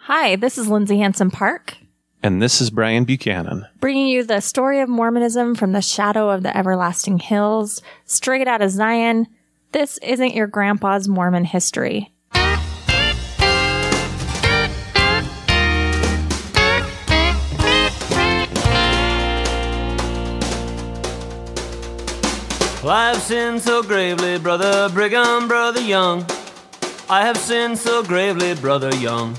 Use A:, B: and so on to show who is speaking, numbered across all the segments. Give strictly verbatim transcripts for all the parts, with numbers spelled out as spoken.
A: Hi, this is Lindsay Hanson Park.
B: And this is Brian Buchanan.
A: Bringing you the story of Mormonism from the shadow of the everlasting hills, straight out of Zion. This isn't your grandpa's Mormon history.
C: Well, I have sinned so gravely, Brother Brigham, Brother Young. I have sinned so gravely, Brother Young.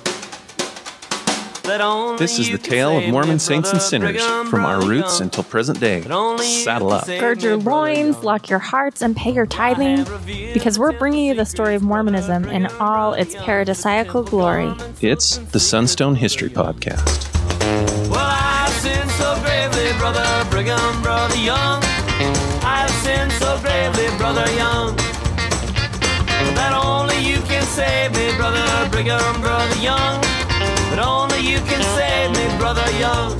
B: This is the tale of Mormon saints and sinners from our roots until present day. Saddle up.
A: Gird your loins, lock your hearts, and pay your tithing, because we're bringing you the story of Mormonism in all its paradisiacal glory.
B: It's the Sunstone History Podcast.
C: Well, I have sinned so gravely, Brother Brigham, Brother Young. I have sinned so gravely, Brother Young, that only you can save me, Brother Brigham, Brother Young. But only you can save me, Brother Young.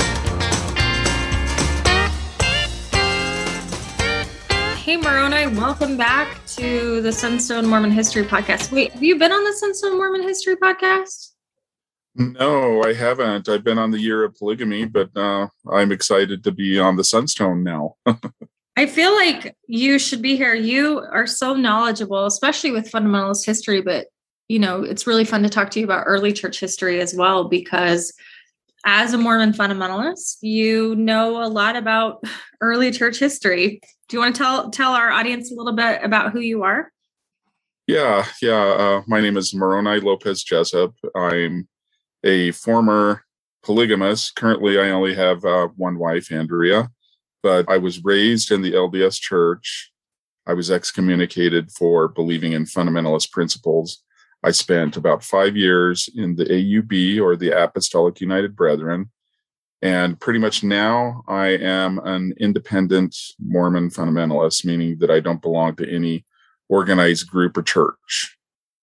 D: Hey, Moroni, welcome back to the Sunstone Mormon History Podcast. Wait, have you been on the Sunstone Mormon History Podcast?
E: No, I haven't. I've been on the Year of Polygamy, but uh, I'm excited to be on the Sunstone now.
D: I feel like you should be here. You are so knowledgeable, especially with fundamentalist history, but you know, it's really fun to talk to you about early church history as well, because as a Mormon fundamentalist, you know a lot about early church history. Do you want to tell tell our audience a little bit about who you are?
E: Yeah, yeah. Uh, my name is Moroni Lopez Jessup. I'm a former polygamist. Currently, I only have uh, one wife, Andrea, but I was raised in the L D S Church. I was excommunicated for believing in fundamentalist principles. I spent about five years in the A U B, or the Apostolic United Brethren. And pretty much now I am an independent Mormon fundamentalist, meaning that I don't belong to any organized group or church.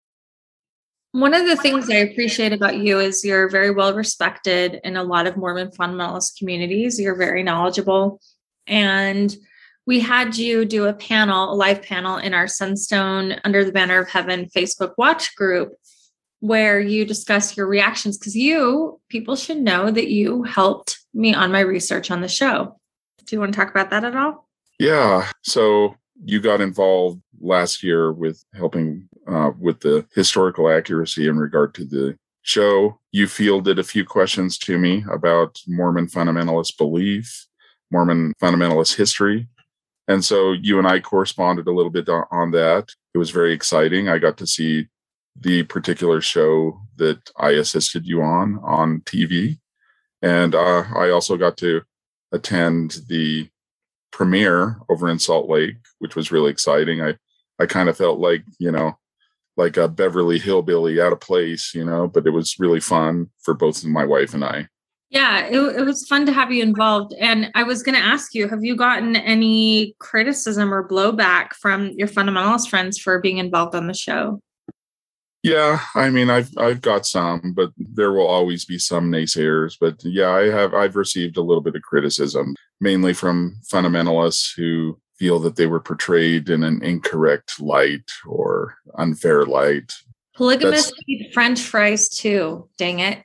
D: One of the things I appreciate about you is you're very well respected in a lot of Mormon fundamentalist communities. You're very knowledgeable. And we had you do a panel, a live panel in our Sunstone Under the Banner of Heaven Facebook watch group, where you discuss your reactions, because you, people should know that you helped me on my research on the show. Do you want to talk about that at all?
E: Yeah. So you got involved last year with helping uh, with the historical accuracy in regard to the show. You fielded a few questions to me about Mormon fundamentalist belief, Mormon fundamentalist history. And so you and I corresponded a little bit on that. It was very exciting. I got to see the particular show that I assisted you on, on T V. And uh, I also got to attend the premiere over in Salt Lake, which was really exciting. I, I kind of felt like, you know, like a Beverly Hillbilly out of place, you know, but it was really fun for both my wife and I.
D: Yeah, it, it was fun to have you involved. And I was going to ask you, have you gotten any criticism or blowback from your fundamentalist friends for being involved on the show?
E: Yeah, I mean, I've I've got some, but there will always be some naysayers. But yeah, I have I've received a little bit of criticism, mainly from fundamentalists who feel that they were portrayed in an incorrect light or unfair light.
D: Polygamists eat French fries too, dang it.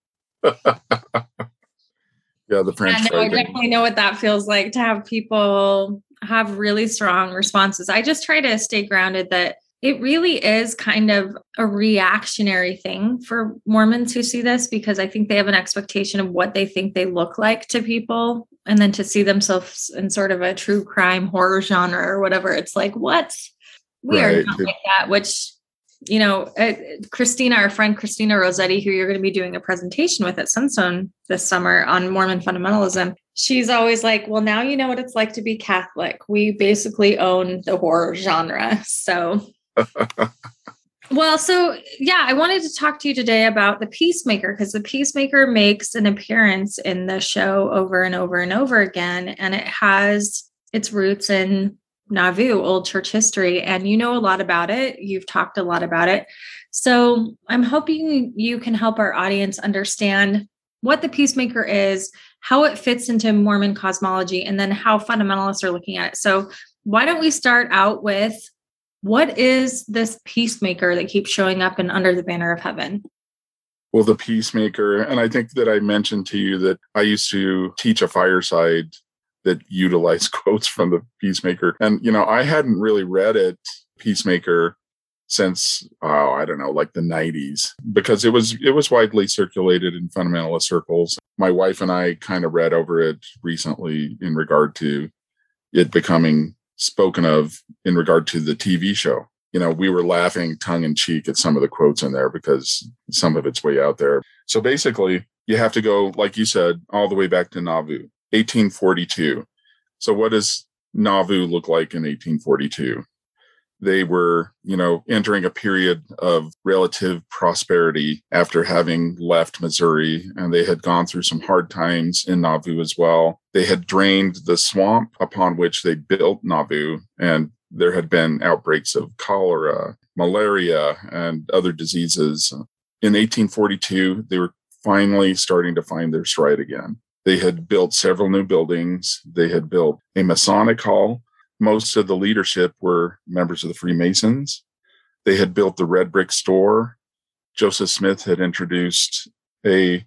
E: Yeah, the French
D: yeah, no,
E: fry.
D: I definitely know what that feels like to have people have really strong responses. I just try to stay grounded that it really is kind of a reactionary thing for Mormons who see this, because I think they have an expectation of what they think they look like to people. And then to see themselves in sort of a true crime horror genre or whatever, it's like, what? We right. are not like that, which, you know, uh, Christina, our friend Christina Rossetti, who you're going to be doing a presentation with at Sunstone this summer on Mormon fundamentalism, she's always like, well, now you know what it's like to be Catholic. We basically own the horror genre. So, well, so yeah, I wanted to talk to you today about the Peacemaker, because the Peacemaker makes an appearance in the show over and over and over again, and it has its roots in Nauvoo, Old Church history, and you know a lot about it. You've talked a lot about it. So I'm hoping you can help our audience understand what the Peacemaker is, how it fits into Mormon cosmology, and then how fundamentalists are looking at it. So why don't we start out with, what is this Peacemaker that keeps showing up in Under the Banner of Heaven?
E: Well, the Peacemaker, and I think that I mentioned to you that I used to teach a fireside that utilized quotes from the Peacemaker. And, you know, I hadn't really read it, Peacemaker, since, oh, I don't know, like the nineties, because it was it was widely circulated in fundamentalist circles. My wife and I kind of read over it recently in regard to it becoming spoken of in regard to the T V show. You know, we were laughing tongue in cheek at some of the quotes in there because some of it's way out there. So basically, you have to go, like you said, all the way back to Nauvoo, eighteen forty-two. So what does Nauvoo look like in eighteen forty-two? They were, you know, entering a period of relative prosperity after having left Missouri, and they had gone through some hard times in Nauvoo as well. They had drained the swamp upon which they built Nauvoo, and there had been outbreaks of cholera, malaria, and other diseases. In eighteen forty-two, they were finally starting to find their stride again. They had built several new buildings. They had built a Masonic hall. Most of the leadership were members of the Freemasons. They had built the red brick store. Joseph Smith had introduced a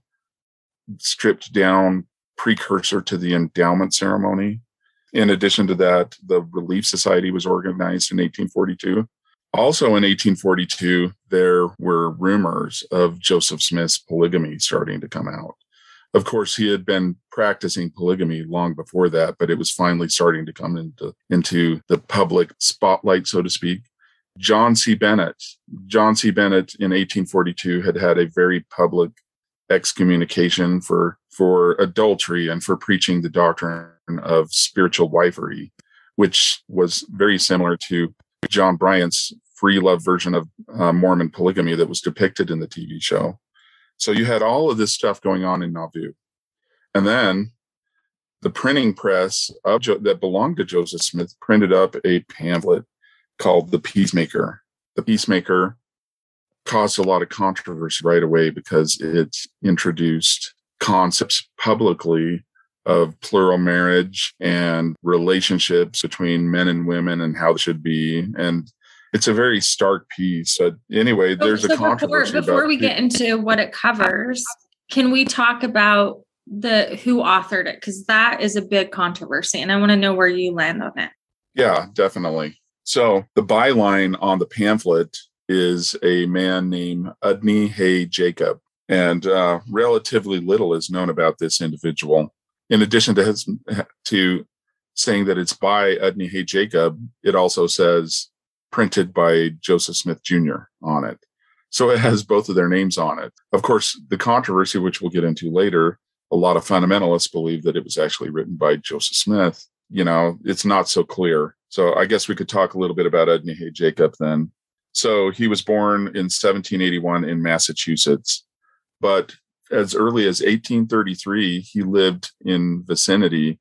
E: stripped down precursor to the endowment ceremony. In addition to that, the Relief Society was organized in eighteen forty-two. Also in eighteen forty-two, there were rumors of Joseph Smith's polygamy starting to come out. Of course, he had been practicing polygamy long before that, but it was finally starting to come into, into the public spotlight, so to speak. John C. Bennett. John C. Bennett in eighteen forty-two had had a very public excommunication for, for adultery and for preaching the doctrine of spiritual wifery, which was very similar to John Bryant's free love version of uh, Mormon polygamy that was depicted in the T V show. So you had all of this stuff going on in Nauvoo. And then the printing press of jo- that belonged to Joseph Smith printed up a pamphlet called The Peacemaker. The Peacemaker caused a lot of controversy right away because it introduced concepts publicly of plural marriage and relationships between men and women and how they should be. And it's a very stark piece. So anyway, there's so, so a controversy
D: before, before
E: about
D: we get into what it covers, can we talk about the who authored it? Because that is a big controversy, and I want to know where you land on it.
E: Yeah, definitely. So the byline on the pamphlet is a man named Udny Hay Jacob, and uh, relatively little is known about this individual. In addition to his, to saying that it's by Udny Hay Jacob, it also says printed by Joseph Smith Junior on it. So it has both of their names on it. Of course, the controversy, which we'll get into later, a lot of fundamentalists believe that it was actually written by Joseph Smith. You know, it's not so clear. So I guess we could talk a little bit about Udny Hay Jacob then. So he was born in seventeen eighty-one in Massachusetts, but as early as eighteen thirty-three, he lived in vicinity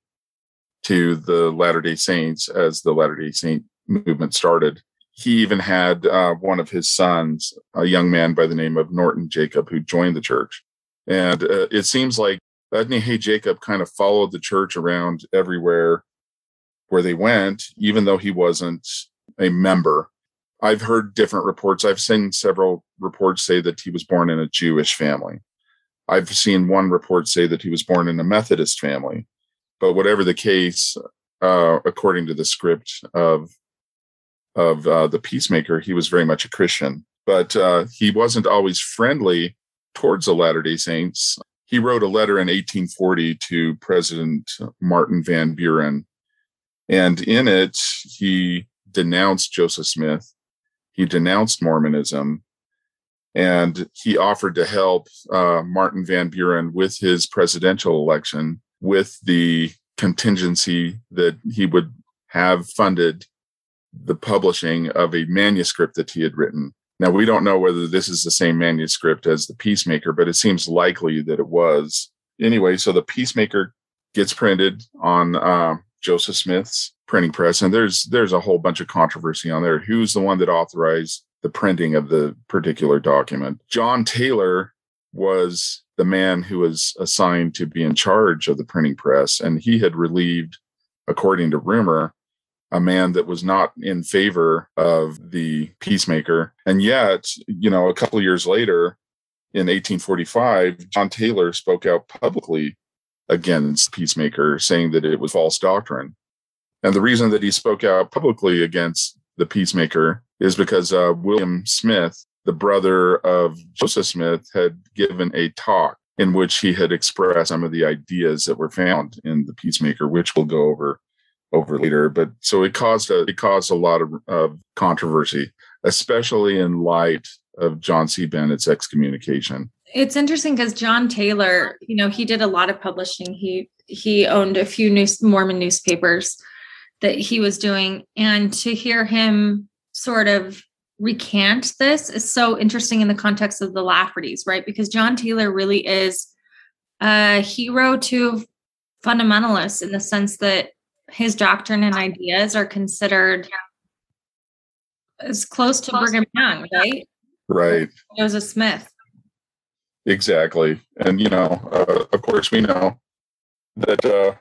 E: to the Latter-day Saints as the Latter-day Saint movement started. He even had uh, one of his sons, a young man by the name of Norton Jacob, who joined the church. And uh, it seems like Udny Hay Jacob kind of followed the church around everywhere where they went, even though he wasn't a member. I've heard different reports. I've seen several reports say that he was born in a Jewish family. I've seen one report say that he was born in a Methodist family. But whatever the case, uh, according to the script of of uh, the Peacemaker, he was very much a Christian. But uh, he wasn't always friendly towards the Latter-day Saints. He wrote a letter in eighteen forty to President Martin Van Buren. And in it, he denounced Joseph Smith. He denounced Mormonism. And he offered to help uh, Martin Van Buren with his presidential election with the contingency that he would have funded the publishing of a manuscript that he had written. Now, we don't know whether this is the same manuscript as the Peacemaker, but it seems likely that it was. Anyway, so the Peacemaker gets printed on uh, Joseph Smith's printing press, and there's there's a whole bunch of controversy on there. Who's the one that authorized the printing of the particular document? John Taylor was the man who was assigned to be in charge of the printing press, and he had relieved, according to rumor, a man that was not in favor of the Peacemaker. And yet, you know, a couple of years later, in eighteen forty-five, John Taylor spoke out publicly against Peacemaker, saying that it was false doctrine. And the reason that he spoke out publicly against the Peacemaker is because uh, William Smith, the brother of Joseph Smith, had given a talk in which he had expressed some of the ideas that were found in the Peacemaker, which we'll go over over later. But so it caused a it caused a lot of, of controversy, especially in light of John C. Bennett's excommunication.
D: It's interesting because John Taylor, you know, he did a lot of publishing. He he owned a few news, Mormon newspapers that he was doing. And to hear him sort of recant this is so interesting in the context of the Laffertys, right? Because John Taylor really is a hero to fundamentalists in the sense that his doctrine and ideas are considered as close to close Brigham Young, right?
E: Right.
D: Joseph Smith.
E: Exactly. And, you know, uh, of course, we know that uh,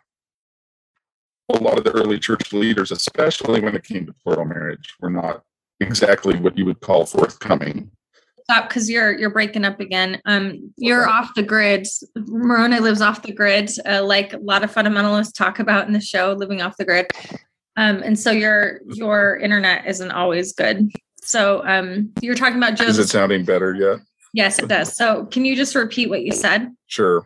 E: a lot of the early church leaders, especially when it came to plural marriage, were not exactly what you would call forthcoming.
D: Stop, because you're you're breaking up again. Um, you're okay. Off the grid. Moroni lives off the grid, uh, like a lot of fundamentalists talk about in the show, living off the grid. Um, and so your your internet isn't always good. So um, you're talking about Joseph.
E: Is it sounding better yet?
D: Yes, it does. So can you just repeat what you said?
E: Sure.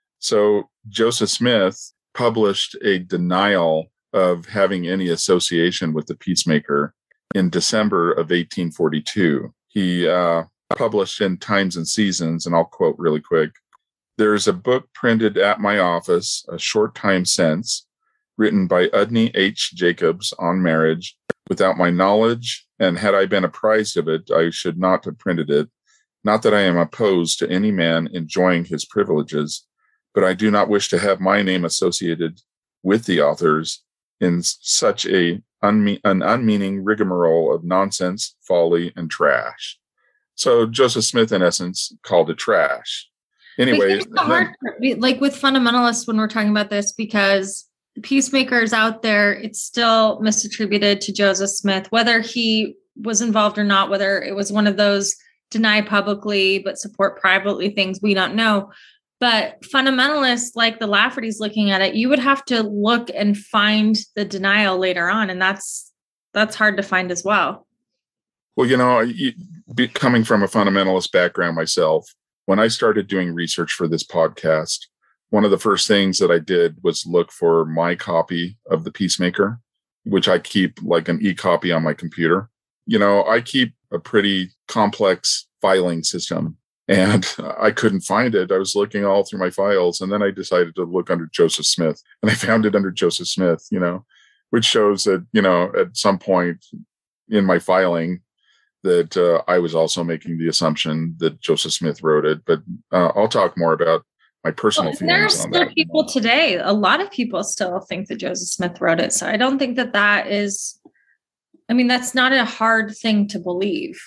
E: So Joseph Smith published a denial of having any association with the Peacemaker in December of eighteen forty-two. He uh, published in Times and Seasons, and I'll quote really quick. "There's a book printed at my office a short time since, written by Udney H. Jacobs on marriage, without my knowledge, and had I been apprised of it, I should not have printed it. Not that I am opposed to any man enjoying his privileges, but I do not wish to have my name associated with the authors in such a unme- an unmeaning rigmarole of nonsense, folly, and trash." So Joseph Smith, in essence, called it trash. Anyway,
D: the hard part, like with fundamentalists, when we're talking about this, because the Peacemakers out there, it's still misattributed to Joseph Smith, whether he was involved or not, whether it was one of those deny publicly but support privately things, we don't know. But fundamentalists like the Laffertys looking at it, you would have to look and find the denial later on. And that's that's hard to find as well.
E: Well, you know, you, be, coming from a fundamentalist background myself, when I started doing research for this podcast, one of the first things that I did was look for my copy of The Peacemaker, which I keep like an e-copy on my computer. You know, I keep a pretty complex filing system, and I couldn't find it. I was looking all through my files, and then I decided to look under Joseph Smith, and I found it under Joseph Smith, you know, which shows that, you know, at some point in my filing that uh, I was also making the assumption that Joseph Smith wrote it. But uh, I'll talk more about my personal well, feelings on that.
D: There are people today, a lot of people still think that Joseph Smith wrote it. So I don't think that that is, I mean, that's not a hard thing to believe.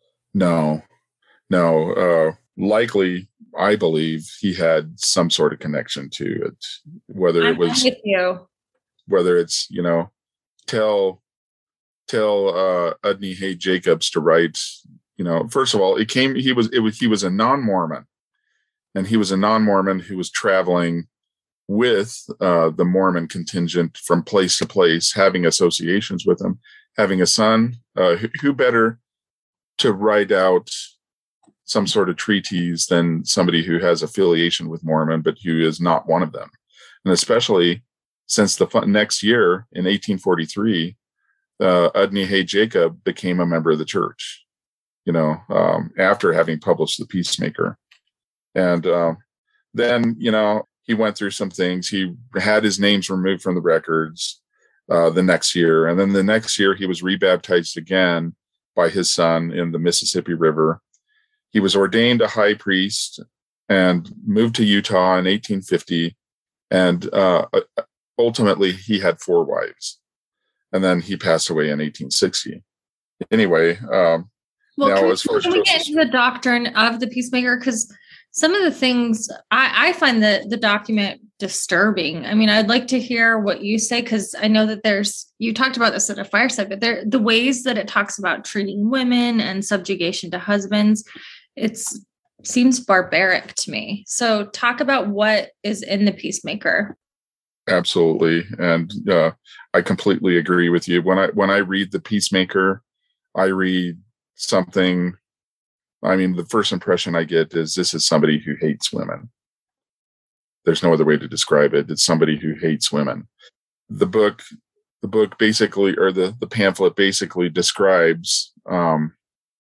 E: No, no. Uh, likely, I believe he had some sort of connection to it, whether it
D: I'm
E: was,
D: with you.
E: whether it's, you know, tell, tell uh, Udney Hay Jacobs to write, you know, first of all, it came, he was, it was, he was a non-Mormon, and he was a non-Mormon who was traveling with uh, the Mormon contingent from place to place, having associations with them, having a son. Uh, who, who better to write out some sort of treatise than somebody who has affiliation with Mormon, but who is not one of them? And especially since the next year in eighteen forty-three, uh, Udney Hay Jacob became a member of the church, you know, um, after having published The Peacemaker. And uh, then, you know, he went through some things. He had his names removed from the records uh, the next year. And then the next year, he was rebaptized again by his son in the Mississippi River. He was ordained a high priest and moved to Utah in eighteen fifty. And uh, ultimately, he had four wives. And then he passed away in eighteen sixty. Anyway, um,
D: well,
E: now
D: can,
E: as far as
D: can we get into the doctrine of the Peacemaker? Because some of the things I, I find the, the document disturbing. I mean, I'd like to hear what you say, because I know that there's, you talked about this at a fireside, but there, the ways that it talks about treating women and subjugation to husbands, it's, seems barbaric to me. So talk about what is in the Peacemaker.
E: Absolutely. And uh, I completely agree with you. When I when I read the Peacemaker, I read something, I mean, the first impression I get is this is somebody who hates women. There's no other way to describe it. It's somebody who hates women. The book, the book basically, or the, the pamphlet basically describes um,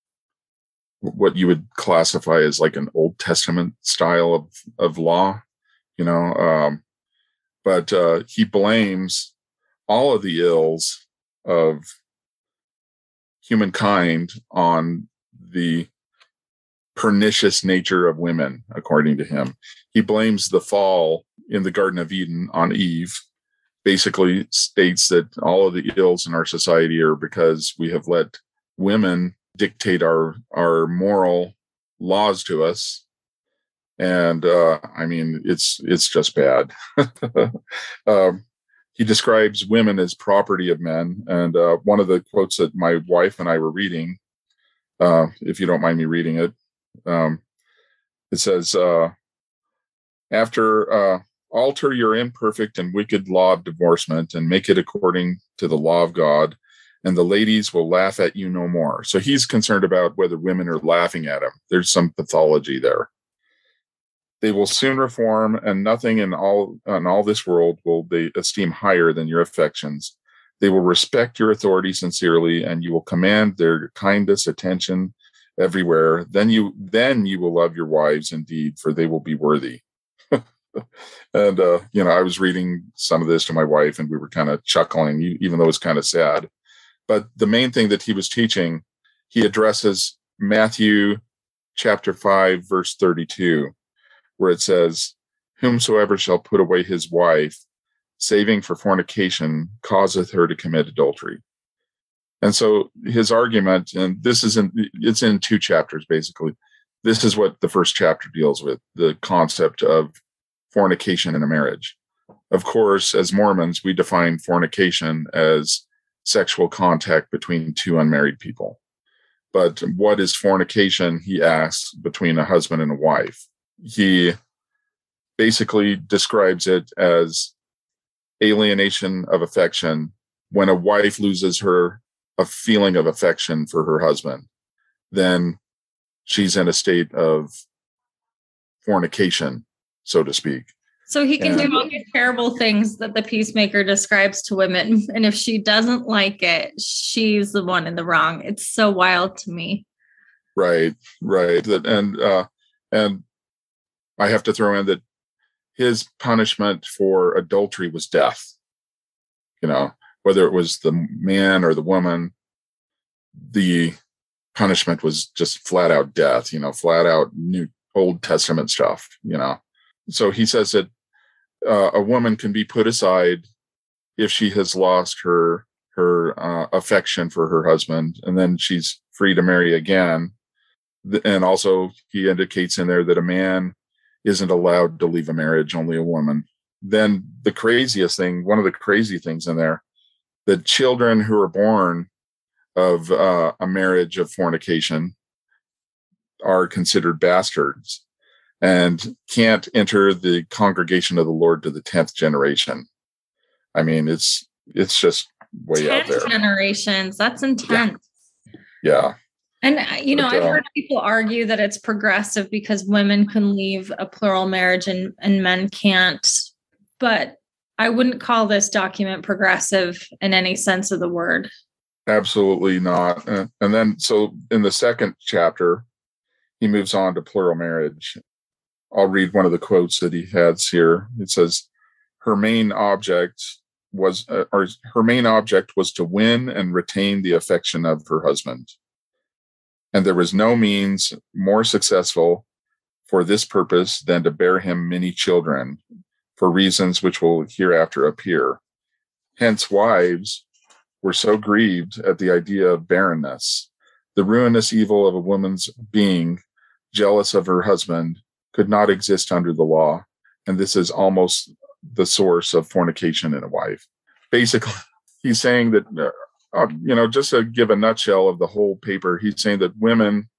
E: what you would classify as like an Old Testament style of, of law, you know, um, but uh, he blames all of the ills of humankind on the pernicious nature of women, according to him. He blames the fall in the Garden of Eden on Eve, basically states that all of the ills in our society are because we have let women dictate our, our moral laws to us. And, uh, I mean, it's, it's just bad. um, he describes women as property of men. And, uh, one of the quotes that my wife and I were reading, uh, if you don't mind me reading it, um, it says, uh, after, uh, alter your imperfect and wicked law of divorcement and make it according to the law of God, and the ladies will laugh at you no more. So he's concerned about whether women are laughing at him. There's some pathology there. They will soon reform, and nothing in all in all this world will they esteem higher than your affections. They will respect your authority sincerely, and you will command their kindest attention everywhere. Then you then you will love your wives indeed, for they will be worthy. And uh, you know, I was reading some of this to my wife, and we were kind of chuckling, even though it's kind of sad. But the main thing that he was teaching, he addresses Matthew chapter five, verse thirty-two. Where it says, whomsoever shall put away his wife, saving for fornication, causeth her to commit adultery. And so his argument, and this is in, it's in two chapters, basically. This is what the first chapter deals with, the concept of fornication in a marriage. Of course, as Mormons, we define fornication as sexual contact between two unmarried people. But what is fornication, he asks, between a husband and a wife? He basically describes it as alienation of affection when a wife loses her a feeling of affection for her husband. Then she's in a state of fornication, so to speak.
D: So he can
E: and,
D: do all these terrible things that the Peacemaker describes to women. And if she doesn't like it, she's the one in the wrong. It's so wild to me.
E: Right, right. And, uh, and, I have to throw in that his punishment for adultery was death. You know, whether it was the man or the woman, the punishment was just flat out death, you know, flat out New Old Testament stuff, you know. So he says that uh, a woman can be put aside if she has lost her, her uh, affection for her husband, and then she's free to marry again. And also he indicates in there that a man isn't allowed to leave a marriage, only a woman. Then the craziest thing, one of the crazy things in there, the children who are born of uh, a marriage of fornication are considered bastards and can't enter the congregation of the Lord to the tenth generation. I mean, it's it's just way out there.
D: Generations, that's intense.
E: Yeah. yeah.
D: And, you know,
E: but,
D: I've
E: uh,
D: heard people argue that it's progressive because women can leave a plural marriage and, and men can't. But I wouldn't call this document progressive in any sense of the word.
E: Absolutely not. And, and then, so in the second chapter, he moves on to plural marriage. I'll read one of the quotes that he has here. It says, her main object was, uh, or her main object was to win and retain the affection of her husband. And there was no means more successful for this purpose than to bear him many children, for reasons which will hereafter appear. Hence, wives were so grieved at the idea of barrenness. The ruinous evil of a woman's being jealous of her husband could not exist under the law, and this is almost the source of fornication in a wife. Basically, he's saying that, uh, you know, just to give a nutshell of the whole paper, he's saying that women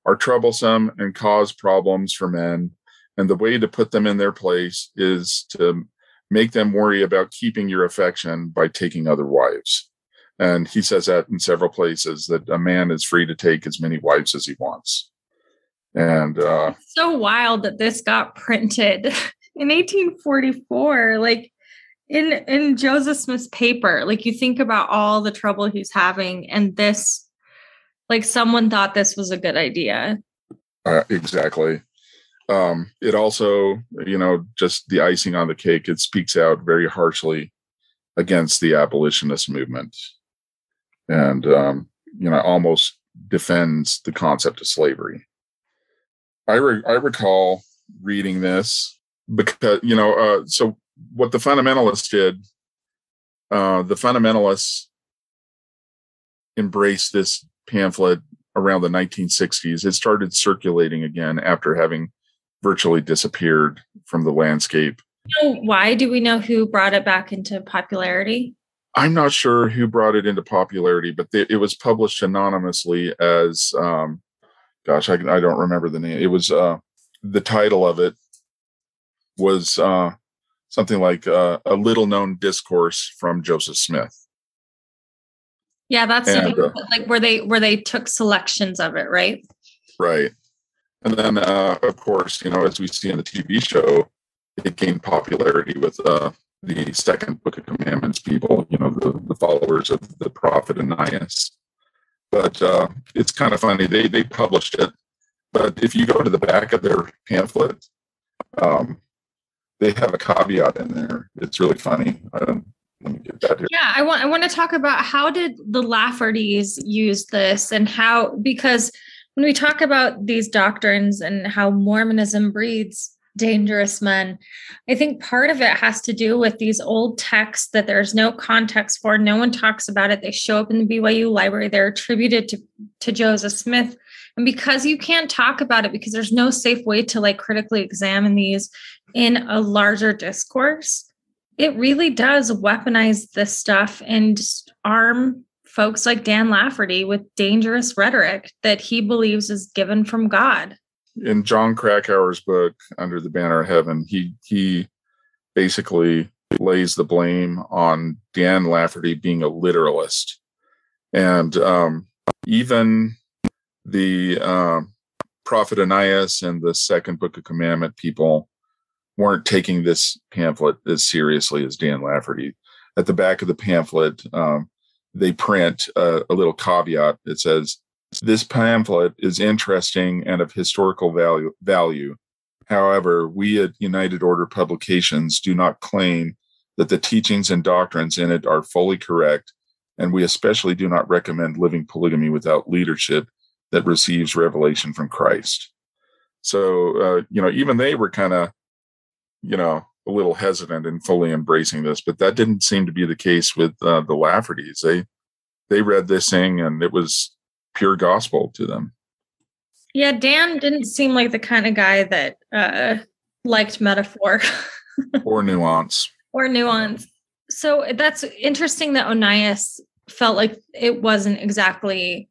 E: are troublesome and cause problems for men. And the way to put them in their place is to make them worry about keeping your affection by taking other wives. And he says that in several places, that a man is free to take as many wives as he wants. And uh,
D: it's so wild that this got printed in eighteen forty-four, like in, in Joseph Smith's paper. Like, you think about all the trouble he's having, and this, like, someone thought this was a good idea.
E: Uh, exactly. Um, it also, you know, just the icing on the cake, it speaks out very harshly against the abolitionist movement. And, um, you know, almost defends the concept of slavery. I, re- I recall reading this because, you know, uh, so what the fundamentalists did, uh, the fundamentalists embraced this pamphlet around the nineteen sixties. It started circulating again after having virtually disappeared from the landscape.
D: So why do we know who brought it back into popularity?
E: I'm not sure who brought it into popularity, but they, it was published anonymously as, um, gosh, I, I don't remember the name. It was, uh, the title of it was uh, something like uh, A Little Known Discourse from Joseph Smith.
D: Yeah, that's
E: and, uh,
D: like where they where they took selections of it, right?
E: Right. And then, uh, of course, you know, as we see in the T V show, it gained popularity with uh, the Second Book of Commandments people, you know, the, the followers of the prophet Ananias. But uh, it's kind of funny. They they published it. But if you go to the back of their pamphlet, um, they have a caveat in there. It's really funny. Um, let me get that here.
D: Yeah, I want I want to talk about how did the Laffertys use this, and how, because when we talk about these doctrines and how Mormonism breeds dangerous men, I think part of it has to do with these old texts that there's no context for. No one talks about it. They show up in the B Y U library. They're attributed to, to Joseph Smith. And because you can't talk about it, because there's no safe way to like critically examine these in a larger discourse, it really does weaponize this stuff and arm folks like Dan Lafferty with dangerous rhetoric that he believes is given from God.
E: In John Krakauer's book, Under the Banner of Heaven, he he basically lays the blame on Dan Lafferty being a literalist. And um, even the uh, prophet Ananias and the Second Book of Commandment people weren't taking this pamphlet as seriously as Dan Lafferty. At the back of the pamphlet, um, they print a, a little caveat that says, "This pamphlet is interesting and of historical value, value. However, we at United Order Publications do not claim that the teachings and doctrines in it are fully correct, and we especially do not recommend living polygamy without leadership that receives revelation from Christ." So, uh, you know, even they were kind of, you know, a little hesitant in fully embracing this, but that didn't seem to be the case with uh, the Laffertys. They they read this thing and it was pure gospel to them.
D: Yeah, Dan didn't seem like the kind of guy that uh, liked metaphor
E: or nuance.
D: Or nuance. So that's interesting that Onias felt like it wasn't exactly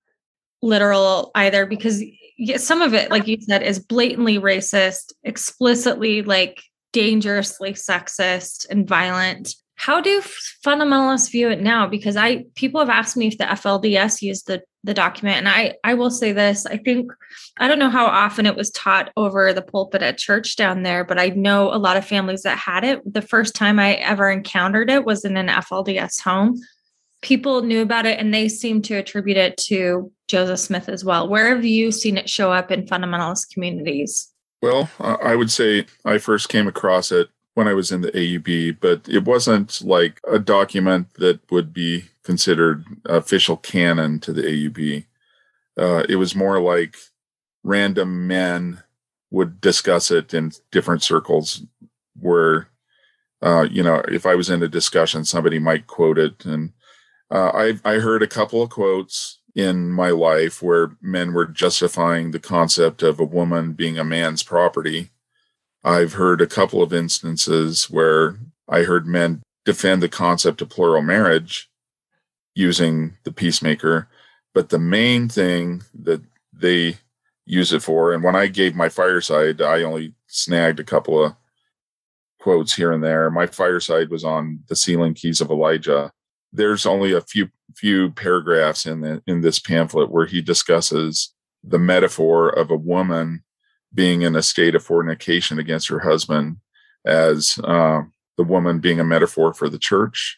D: literal either, because some of it, like you said, is blatantly racist, explicitly like dangerously sexist and violent. How do fundamentalists view it now? Because I people have asked me if the F L D S used the, the document. And I, I will say this, I think, I don't know how often it was taught over the pulpit at church down there, but I know a lot of families that had it. The first time I ever encountered it was in an F L D S home. People knew about it and they seemed to attribute it to Joseph Smith as well. Where have you seen it show up in fundamentalist communities? Well,
E: I would say I first came across it when I was in the A U B, but it wasn't like a document that would be considered official canon to the A U B. Uh, it was more like random men would discuss it in different circles where, uh, you know, if I was in a discussion, somebody might quote it. And uh, I, I heard a couple of quotes in my life where men were justifying the concept of a woman being a man's property. I've heard a couple of instances where I heard men defend the concept of plural marriage using the peacemaker. But the main thing that they use it for. And when I gave my fireside, I only snagged a couple of quotes here and there. My fireside was on the sealing keys of Elijah. There's only a few few paragraphs in the, in this pamphlet where he discusses the metaphor of a woman being in a state of fornication against her husband as uh, the woman being a metaphor for the church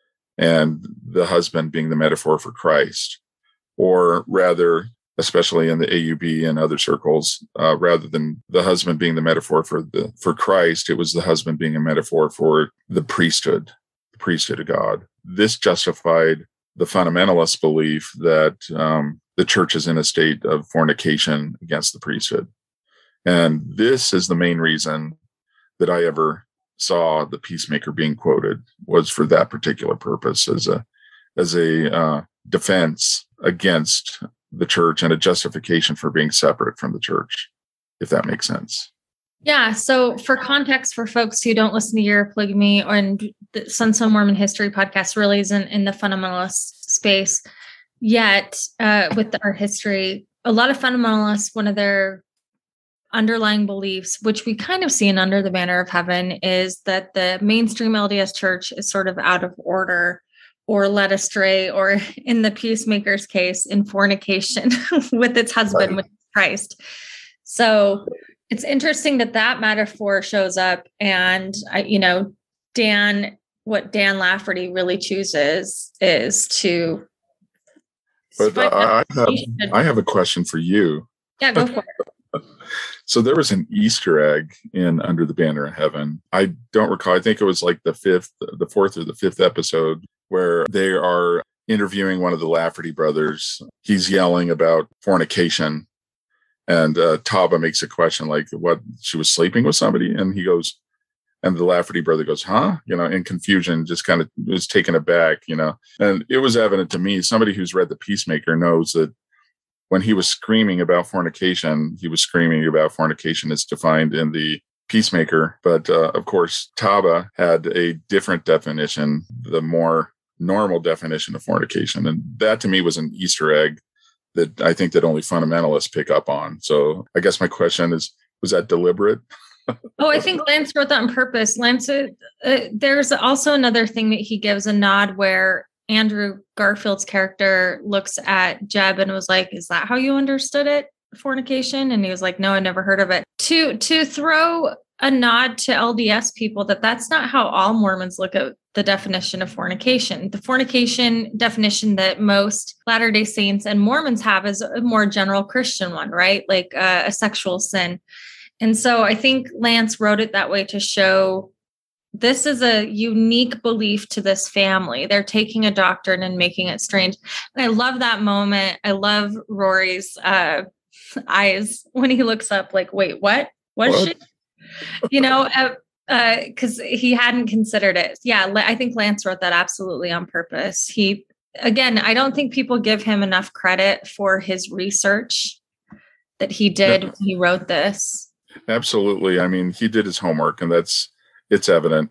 E: and the husband being the metaphor for Christ. Or rather, especially in the A U B and other circles, uh, rather than the husband being the metaphor for the for Christ, it was the husband being a metaphor for the priesthood, the priesthood of God. This justified the fundamentalist belief that um, the church is in a state of fornication against the priesthood. And this is the main reason that I ever saw the peacemaker being quoted, was for that particular purpose, as a as a uh, defense against the church and a justification for being separate from the church, if that makes sense.
D: Yeah. So for context, for folks who don't listen to your polygamy or in the Sunstone Mormon History podcast really isn't in the fundamentalist space yet, uh, with the, our history, a lot of fundamentalists, one of their underlying beliefs, which we kind of see in Under the Banner of Heaven, is that the mainstream L D S church is sort of out of order or led astray, or in the peacemaker's case, in fornication with its husband, right, with Christ. So it's interesting that that metaphor shows up, and I, you know, Dan, what Dan Lafferty really chooses is to.
E: But uh, I have I have a question for you.
D: Yeah, go for it.
E: So there was an Easter egg in Under the Banner of Heaven. I don't recall. I think it was like the fifth, the fourth or the fifth episode, where they are interviewing one of the Lafferty brothers. He's yelling about fornication. And uh, Taba makes a question like, what, she was sleeping with somebody? And he goes, and the Lafferty brother goes, huh? You know, in confusion, just kind of was taken aback, you know. And it was evident to me, somebody who's read The Peacemaker knows that when he was screaming about fornication, he was screaming about fornication as defined in the Peacemaker. But uh, of course, Taba had a different definition, the more normal definition of fornication. And that to me was an Easter egg that I think that only fundamentalists pick up on. So I guess my question is, was that deliberate?
D: Oh, I think Lance wrote that on purpose. Lance, uh, there's also another thing that he gives a nod where Andrew Garfield's character looks at Jeb and was like, is that how you understood it, fornication? And he was like, no, I never heard of it. To, to throw a nod to L D S people that that's not how all Mormons look at the definition of fornication. The fornication definition that most Latter-day Saints and Mormons have is a more general Christian one, right? Like uh, a sexual sin. And so I think Lance wrote it that way to show this is a unique belief to this family. They're taking a doctrine and making it strange. And I love that moment. I love Rory's uh, eyes when he looks up like, wait, what? Was what? she? You know, uh, because uh, he hadn't considered it. Yeah, I think Lance wrote that absolutely on purpose. He, again, I don't think people give him enough credit for his research that he did yeah. when he wrote this.
E: Absolutely. I mean, he did his homework, and that's, it's evident.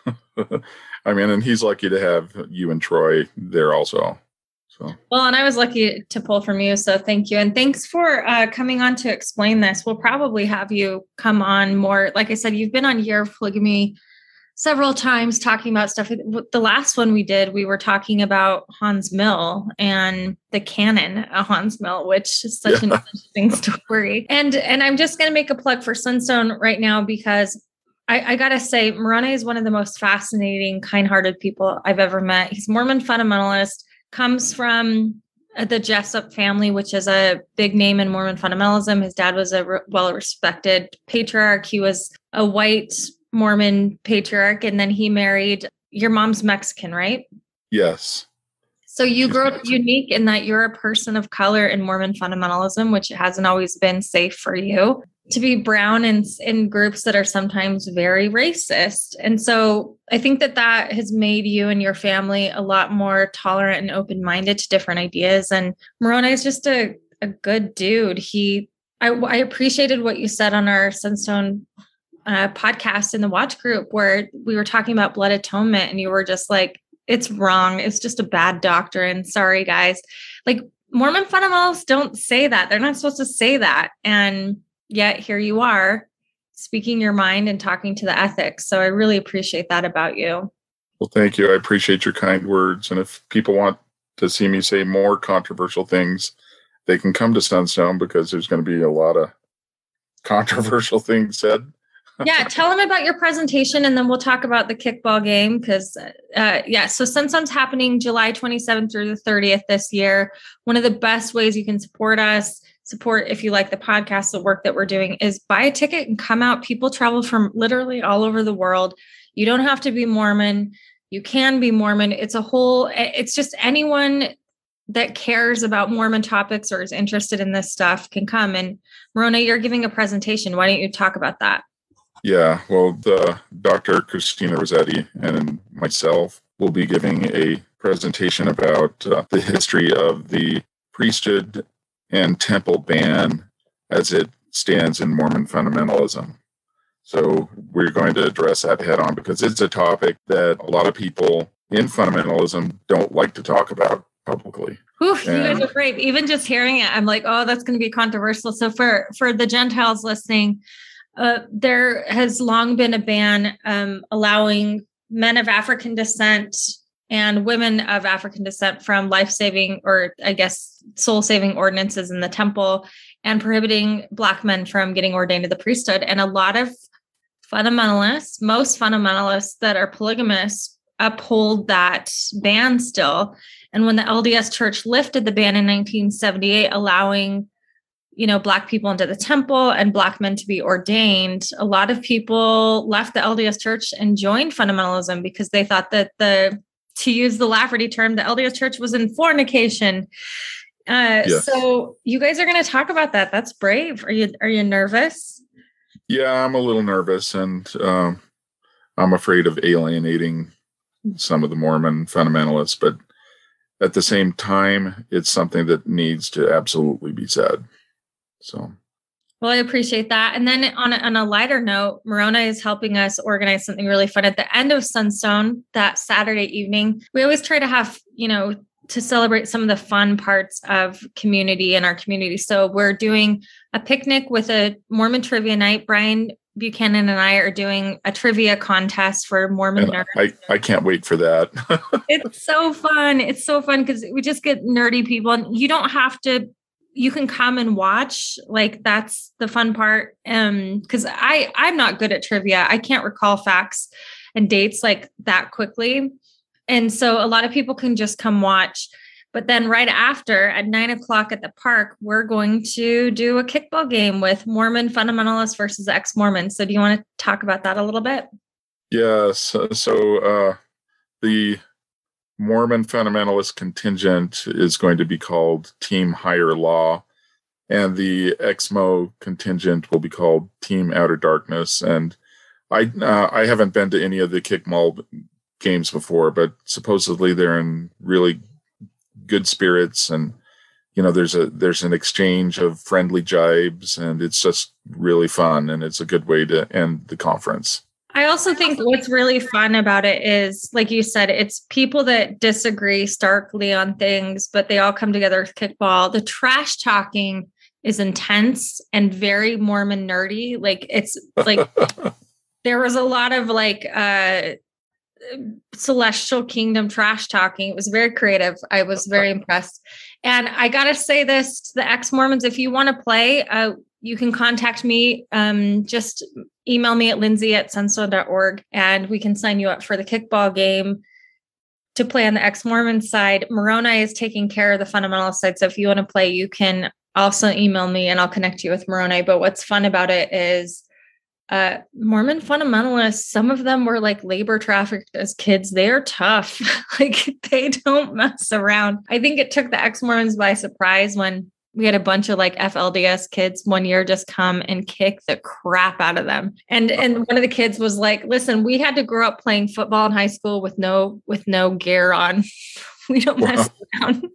E: I mean, and he's lucky to have you and Troy there also. So.
D: Well, and I was lucky to pull from you. So thank you. And thanks for uh, coming on to explain this. We'll probably have you come on more. Like I said, you've been on Year of Polygamy several times talking about stuff. The last one we did, we were talking about Hans Mill and the canon of Hans Mill, which is such yeah. an interesting story. And, and I'm just going to make a plug for Sunstone right now, because I, I got to say, Moroni is one of the most fascinating, kind-hearted people I've ever met. He's Mormon fundamentalist, comes from the Jessup family, which is a big name in Mormon fundamentalism. His dad was a re- well-respected patriarch. He was a white Mormon patriarch, and then he married, your mom's Mexican, right?
E: Yes.
D: So you grew up unique in that you're a person of color in Mormon fundamentalism, which hasn't always been safe for you. To be brown in, in groups that are sometimes very racist. And so I think that that has made you and your family a lot more tolerant and open-minded to different ideas. And Moroni is just a, a good dude. He, I, I appreciated what you said on our Sunstone uh, podcast in the watch group, where we were talking about blood atonement, and you were just like, it's wrong. It's just a bad doctrine. Sorry, guys. Like, Mormon fundamentalists don't say that. They're not supposed to say that. And yet here you are speaking your mind and talking to the ethics. So I really appreciate that about you.
E: Well, thank you. I appreciate your kind words. And if people want to see me say more controversial things, they can come to Sunstone because there's going to be a lot of controversial things said.
D: Yeah, tell them about your presentation and then we'll talk about the kickball game because, uh, yeah, so Sunstone's happening July twenty-seventh through the thirtieth this year. One of the best ways you can support us, support if you like the podcast, the work that we're doing, is buy a ticket and come out. People travel from literally all over the world. You don't have to be Mormon. You can be Mormon. It's a whole, it's just anyone that cares about Mormon topics or is interested in this stuff can come. And Moroni, you're giving a presentation. Why don't you talk about that?
E: Yeah, well, the Doctor Christina Rossetti and myself will be giving a presentation about uh, the history of the priesthood and temple ban as it stands in Mormon fundamentalism. So we're going to address that head on because it's a topic that a lot of people in fundamentalism don't like to talk about publicly.
D: Oof,
E: and,
D: you guys are brave. Even just hearing it, I'm like, oh, that's going to be controversial. So for, for the Gentiles listening, Uh, there has long been a ban um, allowing men of African descent and women of African descent from life-saving or I guess soul-saving ordinances in the temple and prohibiting Black men from getting ordained to the priesthood. And a lot of fundamentalists, most fundamentalists that are polygamous uphold that ban still. And when the L D S Church lifted the ban in nineteen seventy-eight, allowing you know, Black people into the temple and Black men to be ordained, a lot of people left the L D S Church and joined fundamentalism because they thought that the, to use the Lafferty term, the L D S Church was in fornication. Uh, yes. So you guys are going to talk about that. That's brave. Are you, are you nervous?
E: Yeah, I'm a little nervous and um, I'm afraid of alienating some of the Mormon fundamentalists, but at the same time, it's something that needs to absolutely be said. So,
D: well, I appreciate that. And then on a, on a lighter note, Moroni is helping us organize something really fun at the end of Sunstone that Saturday evening. We always try to have, you know, to celebrate some of the fun parts of community in our community. So we're doing a picnic with a Mormon trivia night. Brian Buchanan and I are doing a trivia contest for Mormon nerds.
E: I, I can't wait for that.
D: It's so fun. It's so fun because we just get nerdy people and you don't have to, you can come and watch. Like that's the fun part. Um, cause I, I'm not good at trivia. I can't recall facts and dates like that quickly. And so a lot of people can just come watch. But then right after at nine o'clock at the park, we're going to do a kickball game with Mormon fundamentalists versus ex-Mormons. So do you want to talk about that a little bit?
E: Yes. So, so uh, the Mormon fundamentalist contingent is going to be called Team Higher Law, and the ex-Mo contingent will be called Team Outer Darkness. And I uh, I haven't been to any of the kickball games before, but supposedly they're in really good spirits, and you know there's a there's an exchange of friendly jibes, and it's just really fun, and it's a good way to end the conference.
D: I also think what's really fun about it is, like you said, it's people that disagree starkly on things, but they all come together with kickball. The trash talking is intense and very Mormon nerdy. Like it's like there was a lot of like uh celestial kingdom trash talking. It was very creative. I was very impressed. And I got to say this to the ex-Mormons, if you want to play, uh, you can contact me. Um, just email me at lindsay at sunstone dot org and we can sign you up for the kickball game to play on the ex-Mormon side. Moroni is taking care of the fundamentalist side. So if you want to play, you can also email me and I'll connect you with Moroni. But what's fun about it is Uh, Mormon fundamentalists, some of them were like labor trafficked as kids. They're tough. Like they don't mess around. I think it took the ex-Mormons by surprise when we had a bunch of like F L D S kids one year just come and kick the crap out of them. And and one of the kids was like, listen, we had to grow up playing football in high school with no with no gear on. We don't mess wow. around.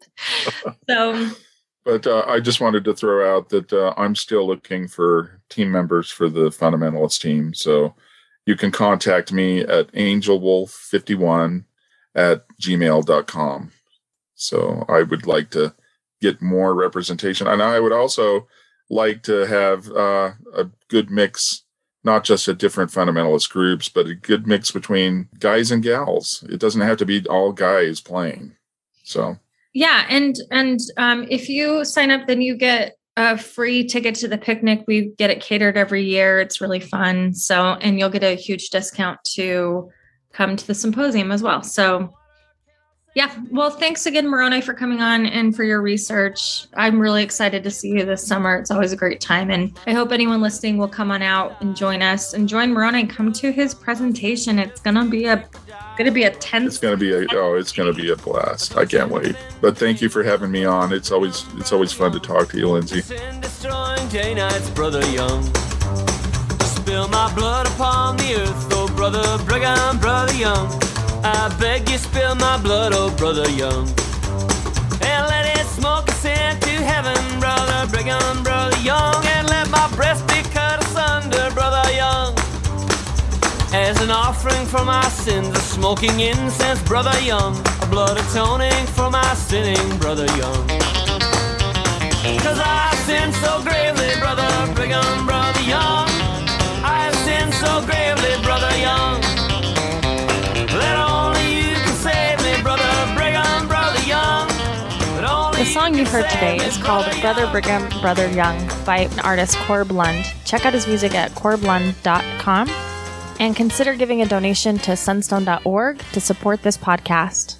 D: So
E: But uh, I just wanted to throw out that uh, I'm still looking for team members for the fundamentalist team. So you can contact me at angel wolf fifty-one at gmail dot com. So I would like to get more representation. And I would also like to have uh, a good mix, not just at different fundamentalist groups, but a good mix between guys and gals. It doesn't have to be all guys playing. So
D: yeah, and and um, if you sign up, then you get a free ticket to the picnic. We get it catered every year. It's really fun. So, and you'll get a huge discount to come to the symposium as well. So yeah, well, thanks again, Moroni, for coming on and for your research. I'm really excited to see you this summer. It's always a great time. And I hope anyone listening will come on out and join us and join Moroni and come to his presentation. It's going to be a going to be a tense.
E: It's going to be a, oh, it's going to be a blast. I can't wait. But thank you for having me on. It's always, it's always fun to talk to you, Lindsay.
C: Destroying J-Knight's brother Young. Spill my blood upon the earth, oh brother Brigham, brother Young. I beg you, spill my blood, oh brother Young. And let it smoke ascend to heaven, brother Brigham, brother Young. And let my breast be cut asunder, brother Young. As an offering for my sins, a smoking incense, brother Young. A blood atoning for my sinning, brother Young. Cause I sinned so gravely, brother Brigham, brother Young. I sinned so gravely, brother Young.
A: The song you heard today is called Brother Brigham, Brother Young by artist Corb Lund. Check out his music at corb lund dot com and consider giving a donation to sunstone dot org to support this podcast.